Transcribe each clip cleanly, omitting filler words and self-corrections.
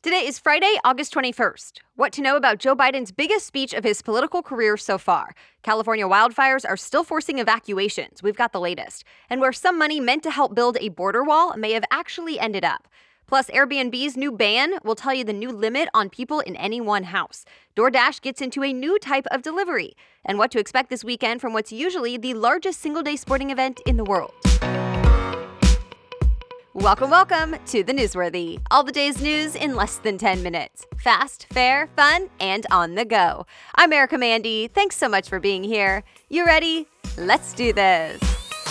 Today is Friday, August 21st. What to know about Joe Biden's biggest speech of his political career so far. California wildfires are still forcing evacuations. We've got the latest. And where some money meant to help build a border wall may have actually ended up. Plus, Airbnb's new ban will tell you the new limit on people in any one house. DoorDash gets into a new type of delivery. And what to expect this weekend from what's usually the largest single-day sporting event in the world. Welcome to The Newsworthy. All the day's news in less than 10 minutes. Fast, fair, fun, and on the go. I'm Erica Mandy. Thanks so much for being here. You ready? Let's do this.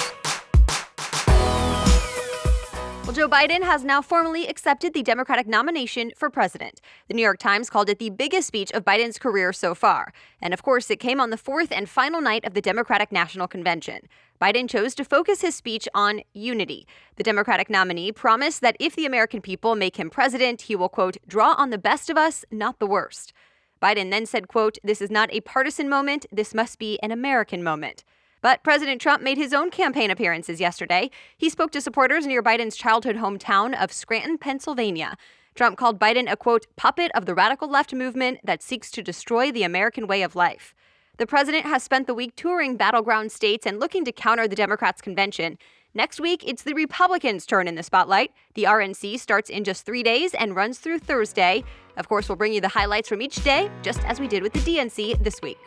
Well, Joe Biden has now formally accepted the Democratic nomination for president. The New York Times called it the biggest speech of Biden's career so far. And of course, it came on the fourth and final night of the Democratic National Convention. Biden chose to focus his speech on unity. The Democratic nominee promised that if the American people make him president, he will, quote, draw on the best of us, not the worst. Biden then said, quote, this is not a partisan moment, this must be an American moment. But President Trump made his own campaign appearances yesterday. He spoke to supporters near Biden's childhood hometown of Scranton, Pennsylvania. Trump called Biden a, quote, puppet of the radical left movement that seeks to destroy the American way of life. The president has spent the week touring battleground states and looking to counter the Democrats' convention. Next week, it's the Republicans' turn in the spotlight. The RNC starts in just 3 days and runs through Thursday. Of course, we'll bring you the highlights from each day, just as we did with the DNC this week.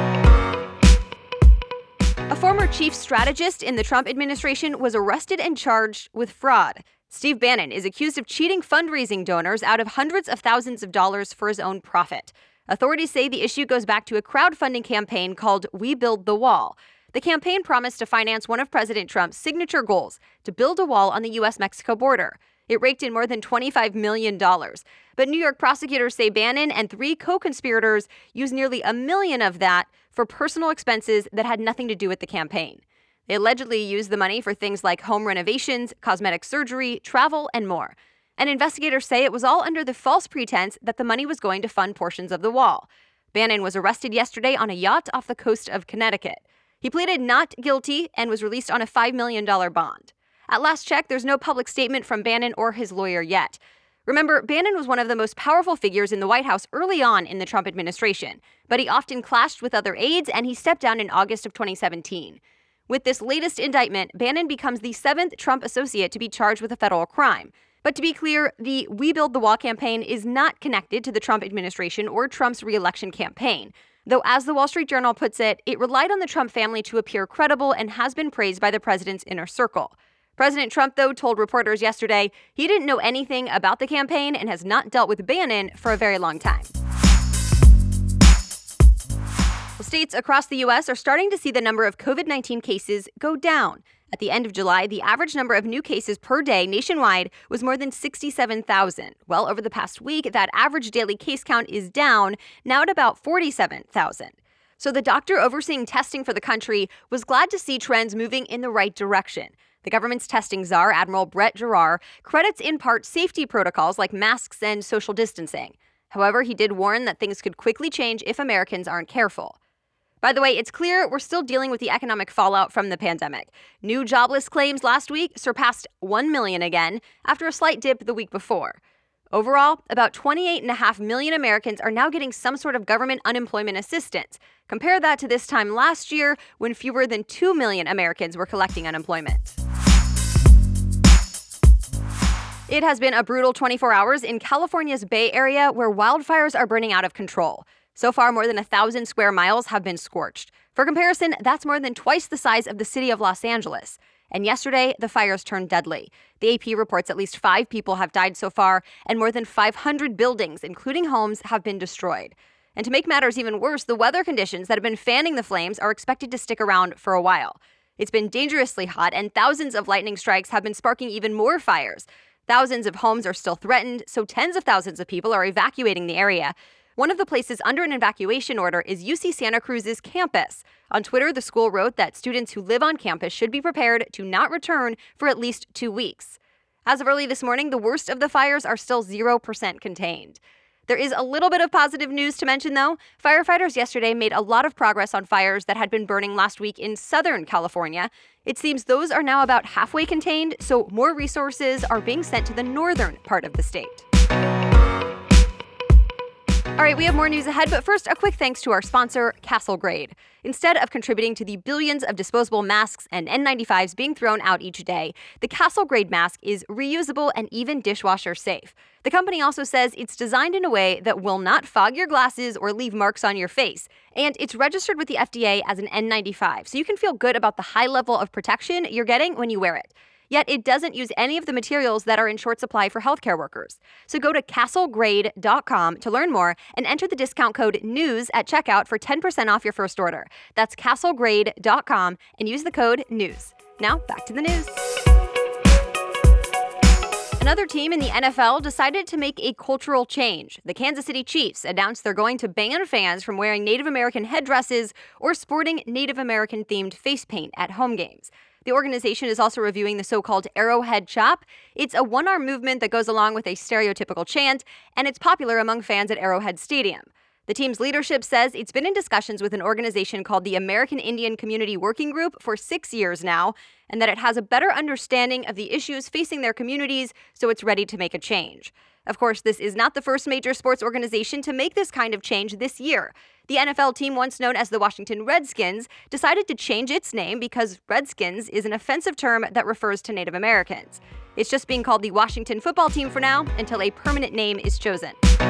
A former chief strategist in the Trump administration was arrested and charged with fraud. Steve Bannon is accused of cheating fundraising donors out of hundreds of thousands of dollars for his own profit. Authorities say the issue goes back to a crowdfunding campaign called We Build the Wall. The campaign promised to finance one of President Trump's signature goals, to build a wall on the U.S.-Mexico border. It raked in more than $25 million. But New York prosecutors say Bannon and 3 co-conspirators used nearly $1 million of that for personal expenses that had nothing to do with the campaign. They allegedly used the money for things like home renovations, cosmetic surgery, travel, and more. And investigators say it was all under the false pretense that the money was going to fund portions of the wall. Bannon was arrested yesterday on a yacht off the coast of Connecticut. He pleaded not guilty and was released on a $5 million bond. At last check, there's no public statement from Bannon or his lawyer yet. Remember, Bannon was one of the most powerful figures in the White House early on in the Trump administration, but he often clashed with other aides and he stepped down in August of 2017. With this latest indictment, Bannon becomes the 7th Trump associate to be charged with a federal crime. But to be clear, the We Build the Wall campaign is not connected to the Trump administration or Trump's re-election campaign. Though, as the Wall Street Journal puts it, it relied on the Trump family to appear credible and has been praised by the president's inner circle. President Trump, though, told reporters yesterday he didn't know anything about the campaign and has not dealt with Bannon for a very long time. Well, states across the U.S. are starting to see the number of COVID-19 cases go down. At the end of July, the average number of new cases per day nationwide was more than 67,000. Well, over the past week, that average daily case count is down, now at about 47,000. So the doctor overseeing testing for the country was glad to see trends moving in the right direction. The government's testing czar, Admiral Brett Giroir, credits in part safety protocols like masks and social distancing. However, he did warn that things could quickly change if Americans aren't careful. By the way, it's clear we're still dealing with the economic fallout from the pandemic. New jobless claims last week surpassed 1 million again after a slight dip the week before. Overall, about 28.5 million Americans are now getting some sort of government unemployment assistance. Compare that to this time last year when fewer than 2 million Americans were collecting unemployment. It has been a brutal 24 hours in California's Bay Area where wildfires are burning out of control. So far, more than 1,000 square miles have been scorched. For comparison, that's more than twice the size of the city of Los Angeles. And yesterday, the fires turned deadly. The AP reports at least 5 people have died so far, and more than 500 buildings, including homes, have been destroyed. And to make matters even worse, the weather conditions that have been fanning the flames are expected to stick around for a while. It's been dangerously hot, and thousands of lightning strikes have been sparking even more fires. Thousands of homes are still threatened, so tens of thousands of people are evacuating the area. One of the places under an evacuation order is UC Santa Cruz's campus. On Twitter, the school wrote that students who live on campus should be prepared to not return for at least 2 weeks. As of early this morning, the worst of the fires are still 0% contained. There is a little bit of positive news to mention, though. Firefighters yesterday made a lot of progress on fires that had been burning last week in Southern California. It seems those are now about halfway contained, so more resources are being sent to the northern part of the state. All right, we have more news ahead, but first, a quick thanks to our sponsor, Castle Grade. Instead of contributing to the billions of disposable masks and N95s being thrown out each day, the Castle Grade mask is reusable and even dishwasher safe. The company also says it's designed in a way that will not fog your glasses or leave marks on your face. And it's registered with the FDA as an N95, so you can feel good about the high level of protection you're getting when you wear it. Yet it doesn't use any of the materials that are in short supply for healthcare workers. So go to castlegrade.com to learn more and enter the discount code NEWS at checkout for 10% off your first order. That's castlegrade.com and use the code NEWS. Now back to the news. Another team in the NFL decided to make a cultural change. The Kansas City Chiefs announced they're going to ban fans from wearing Native American headdresses or sporting Native American-themed face paint at home games. The organization is also reviewing the so-called Arrowhead Chop. It's a one-arm movement that goes along with a stereotypical chant, and it's popular among fans at Arrowhead Stadium. The team's leadership says it's been in discussions with an organization called the American Indian Community Working Group for 6 years now, and that it has a better understanding of the issues facing their communities, so it's ready to make a change. Of course, this is not the first major sports organization to make this kind of change this year. The NFL team, once known as the Washington Redskins, decided to change its name because Redskins is an offensive term that refers to Native Americans. It's just being called the Washington Football Team for now until a permanent name is chosen.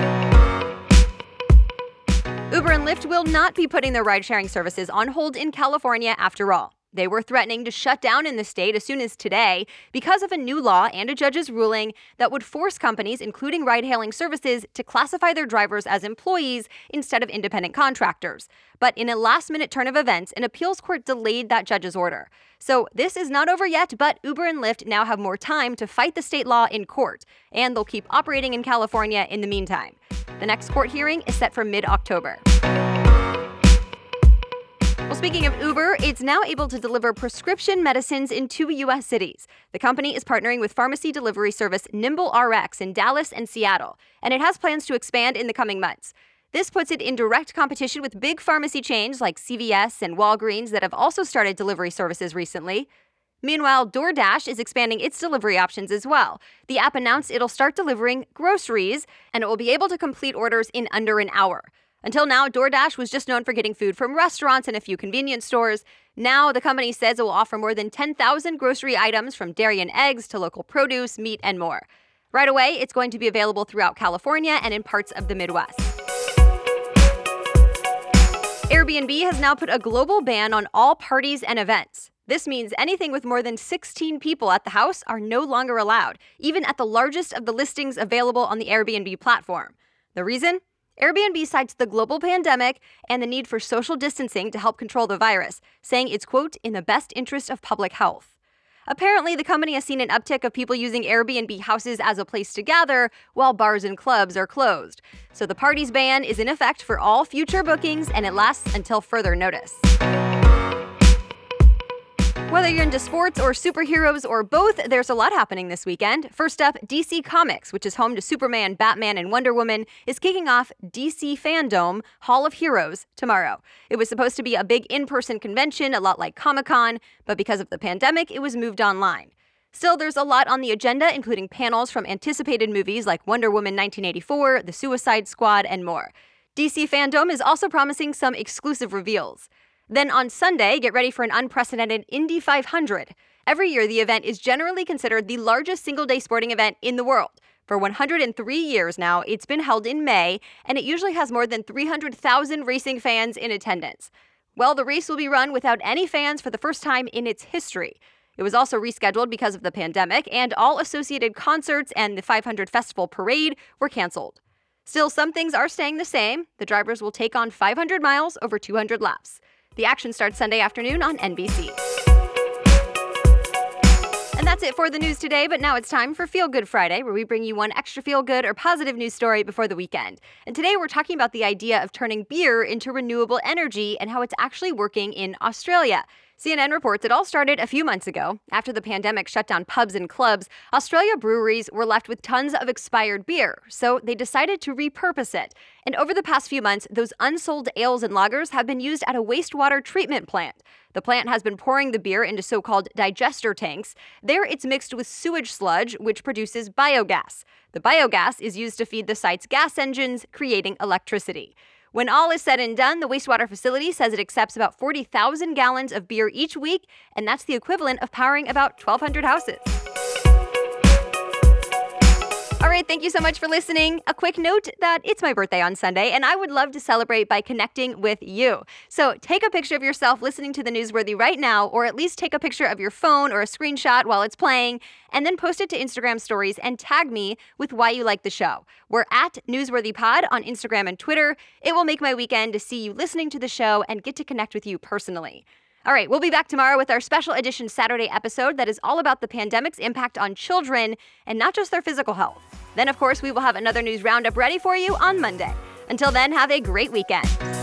Uber and Lyft will not be putting their ride-sharing services on hold in California after all. They were threatening to shut down in the state as soon as today because of a new law and a judge's ruling that would force companies, including ride-hailing services, to classify their drivers as employees instead of independent contractors. But in a last-minute turn of events, an appeals court delayed that judge's order. So this is not over yet, but Uber and Lyft now have more time to fight the state law in court, and they'll keep operating in California in the meantime. The next court hearing is set for mid-October. Well, speaking of Uber, it's now able to deliver prescription medicines in 2 U.S. cities. The company is partnering with pharmacy delivery service NimbleRx in Dallas and Seattle, and it has plans to expand in the coming months. This puts it in direct competition with big pharmacy chains like CVS and Walgreens that have also started delivery services recently. Meanwhile, DoorDash is expanding its delivery options as well. The app announced it'll start delivering groceries, and it will be able to complete orders in under an hour. Until now, DoorDash was just known for getting food from restaurants and a few convenience stores. Now, the company says it will offer more than 10,000 grocery items from dairy and eggs to local produce, meat, and more. Right away, it's going to be available throughout California and in parts of the Midwest. Airbnb has now put a global ban on all parties and events. This means anything with more than 16 people at the house are no longer allowed, even at the largest of the listings available on the Airbnb platform. The reason? Airbnb cites the global pandemic and the need for social distancing to help control the virus, saying it's, quote, in the best interest of public health. Apparently, the company has seen an uptick of people using Airbnb houses as a place to gather while bars and clubs are closed. So the parties ban is in effect for all future bookings, and it lasts until further notice. Whether you're into sports or superheroes or both, there's a lot happening this weekend. First up, DC Comics, which is home to Superman, Batman, and Wonder Woman, is kicking off DC Fandom Hall of Heroes tomorrow. It was supposed to be a big in-person convention, a lot like Comic-Con, but because of the pandemic, it was moved online. Still, there's a lot on the agenda, including panels from anticipated movies like Wonder Woman 1984, The Suicide Squad, and more. DC Fandom is also promising some exclusive reveals. Then on Sunday, get ready for an unprecedented Indy 500. Every year, the event is generally considered the largest single-day sporting event in the world. For 103 years now, it's been held in May, and it usually has more than 300,000 racing fans in attendance. Well, the race will be run without any fans for the first time in its history. It was also rescheduled because of the pandemic, and all associated concerts and the 500 Festival Parade were canceled. Still, some things are staying the same. The drivers will take on 500 miles over 200 laps. The action starts Sunday afternoon on NBC. And that's it for the news today, but now it's time for Feel Good Friday, where we bring you one extra feel-good or positive news story before the weekend. And today we're talking about the idea of turning beer into renewable energy and how it's actually working in Australia. CNN reports it all started a few months ago. After the pandemic shut down pubs and clubs, Australia breweries were left with tons of expired beer, so they decided to repurpose it. And over the past few months, those unsold ales and lagers have been used at a wastewater treatment plant. The plant has been pouring the beer into so-called digester tanks. There, it's mixed with sewage sludge, which produces biogas. The biogas is used to feed the site's gas engines, creating electricity. When all is said and done, the wastewater facility says it accepts about 40,000 gallons of beer each week, and that's the equivalent of powering about 1,200 houses. All right, thank you so much for listening. A quick note that it's my birthday on Sunday, and I would love to celebrate by connecting with you. So take a picture of yourself listening to the Newsworthy right now, or at least take a picture of your phone or a screenshot while it's playing, and then post it to Instagram stories and tag me with why you like the show. We're at NewsworthyPod on Instagram and Twitter. It will make my weekend to see you listening to the show and get to connect with you personally. All right, we'll be back tomorrow with our special edition Saturday episode that is all about the pandemic's impact on children and not just their physical health. Then, of course, we will have another news roundup ready for you on Monday. Until then, have a great weekend.